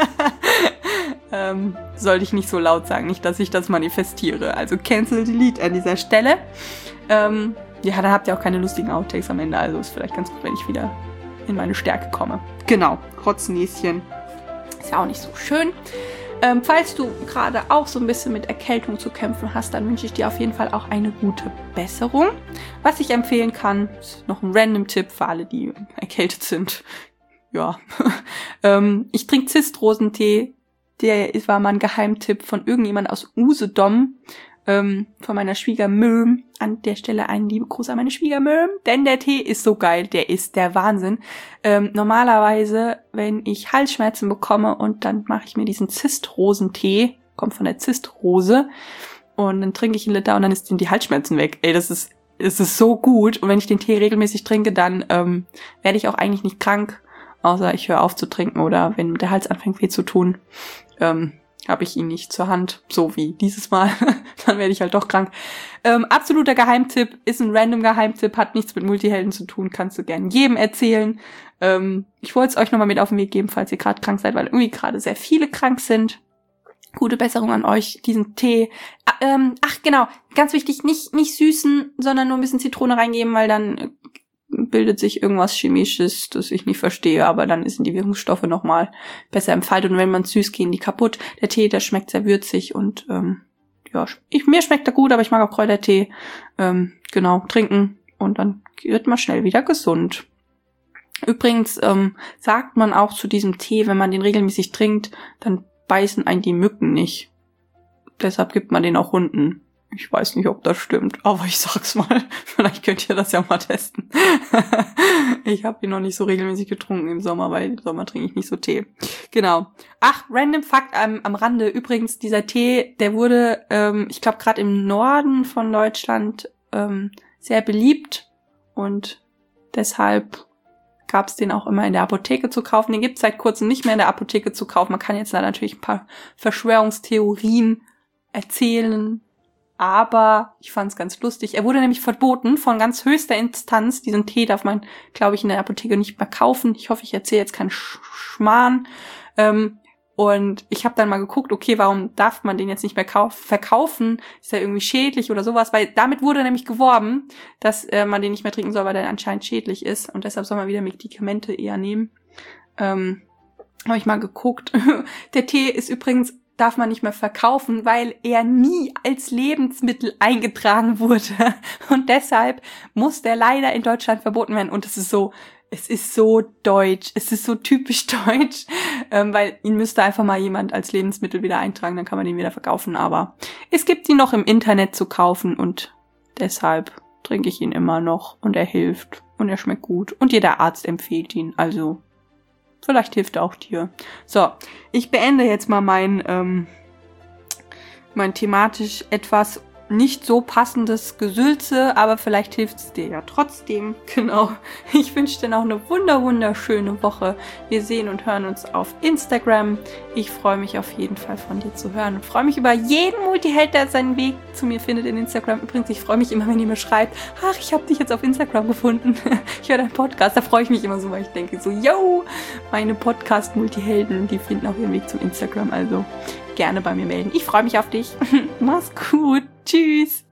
A: ähm, sollte ich nicht so laut sagen, nicht, dass ich das manifestiere. Also cancel delete an dieser Stelle. Ähm, ja, dann habt ihr auch keine lustigen Outtakes am Ende. Also ist vielleicht ganz gut, wenn ich wieder in meine Stärke komme. Genau, Rotznäschen. Ist ja auch nicht so schön. Ähm, falls du gerade auch so ein bisschen mit Erkältung zu kämpfen hast, dann wünsche ich dir auf jeden Fall auch eine gute Besserung. Was ich empfehlen kann, ist noch ein Random-Tipp für alle, die erkältet sind. Ja, ähm, ich trinke Zistrosentee. Der war mal ein Geheimtipp von irgendjemand aus Usedom, ähm, von meiner Schwiegermöm. An der Stelle einen lieben Gruß an meine Schwiegermöm, denn der Tee ist so geil, der ist der Wahnsinn. Ähm, normalerweise, wenn ich Halsschmerzen bekomme und dann mache ich mir diesen Zistrosentee, kommt von der Zistrose, und dann trinke ich einen Liter und dann sind die Halsschmerzen weg. Ey, das ist, das ist so gut. Und wenn ich den Tee regelmäßig trinke, dann ähm, werde ich auch eigentlich nicht krank, außer ich höre auf zu trinken oder wenn der Hals anfängt weh zu tun. Ähm, habe ich ihn nicht zur Hand, so wie dieses Mal. Dann werde ich halt doch krank. Ähm, absoluter Geheimtipp, ist ein random Geheimtipp, hat nichts mit Multihelden zu tun, kannst du gern jedem erzählen. Ähm, ich wollte es euch nochmal mit auf den Weg geben, falls ihr gerade krank seid, weil irgendwie gerade sehr viele krank sind. Gute Besserung an euch, diesen Tee. Ah, ähm, ach genau, ganz wichtig, nicht nicht süßen, sondern nur ein bisschen Zitrone reingeben, weil dann bildet sich irgendwas Chemisches, das ich nicht verstehe, aber dann sind die Wirkungsstoffe nochmal besser entfaltet und wenn man süß, gehen die kaputt. Der Tee, der schmeckt sehr würzig und ähm, ja, ich, mir schmeckt er gut, aber ich mag auch Kräutertee. Ähm, genau, trinken und dann wird man schnell wieder gesund. Übrigens ähm, sagt man auch zu diesem Tee, wenn man den regelmäßig trinkt, dann beißen einen die Mücken nicht. Deshalb gibt man den auch Hunden. Ich weiß nicht, ob das stimmt, aber ich sag's mal. Vielleicht könnt ihr das ja mal testen. Ich habe ihn noch nicht so regelmäßig getrunken im Sommer, weil im Sommer trinke ich nicht so Tee. Genau. Ach, random Fakt am, am Rande. Übrigens, dieser Tee, der wurde, ähm, ich glaube, gerade im Norden von Deutschland ähm, sehr beliebt. Und deshalb gab's den auch immer in der Apotheke zu kaufen. Den gibt's seit kurzem nicht mehr in der Apotheke zu kaufen. Man kann jetzt da natürlich ein paar Verschwörungstheorien erzählen. Aber ich fand es ganz lustig. Er wurde nämlich verboten von ganz höchster Instanz. Diesen Tee darf man, glaube ich, in der Apotheke nicht mehr kaufen. Ich hoffe, ich erzähle jetzt keinen Sch- Schmarrn. Ähm, und ich habe dann mal geguckt, okay, warum darf man den jetzt nicht mehr kauf- verkaufen? Ist er irgendwie schädlich oder sowas? Weil damit wurde nämlich geworben, dass äh, man den nicht mehr trinken soll, weil der anscheinend schädlich ist. Und deshalb soll man wieder Medikamente eher nehmen. Ähm, habe ich mal geguckt. Der Tee ist übrigens darf man nicht mehr verkaufen, weil er nie als Lebensmittel eingetragen wurde. Und deshalb muss der leider in Deutschland verboten werden. Und es ist so, es ist so deutsch, es ist so typisch deutsch, ähm, weil ihn müsste einfach mal jemand als Lebensmittel wieder eintragen, dann kann man ihn wieder verkaufen. Aber es gibt ihn noch im Internet zu kaufen und deshalb trinke ich ihn immer noch und er hilft und er schmeckt gut. Und jeder Arzt empfiehlt ihn, also vielleicht hilft er auch dir. So, ich beende jetzt mal mein, ähm, mein thematisch etwas nicht so passendes Gesülze, aber vielleicht hilft es dir ja trotzdem. Genau. Ich wünsche dir noch eine wunder wunderschöne Woche. Wir sehen und hören uns auf Instagram. Ich freue mich auf jeden Fall von dir zu hören und freue mich über jeden Multiheld, der seinen Weg zu mir findet in Instagram. Übrigens, ich freue mich immer, wenn ihr mir schreibt, ach, ich habe dich jetzt auf Instagram gefunden. Ich höre deinen Podcast. Da freue ich mich immer so, weil ich denke so, yo, meine Podcast-Multihelden, die finden auch ihren Weg zum Instagram. Also gerne bei mir melden. Ich freue mich auf dich. Mach's gut. Tschüss.